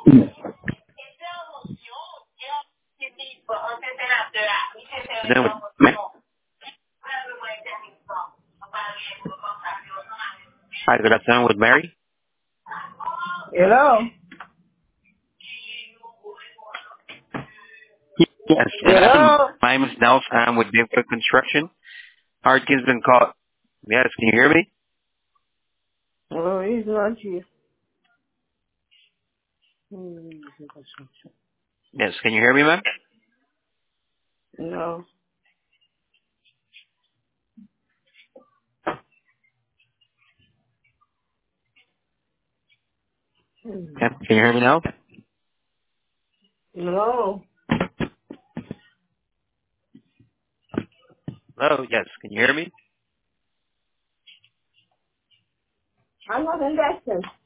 Then with Ma- Hi, good afternoon with Mary. Hello? Yes, and Hello? my name is Nels. I'm with Bigfoot Construction. Our team's been called. Yes, can you hear me? Oh, he's not here. Yes, can you hear me, ma'am? No. Yep. Can you hear me now? No. Oh, yes. Can you hear me? I'm not in that sense.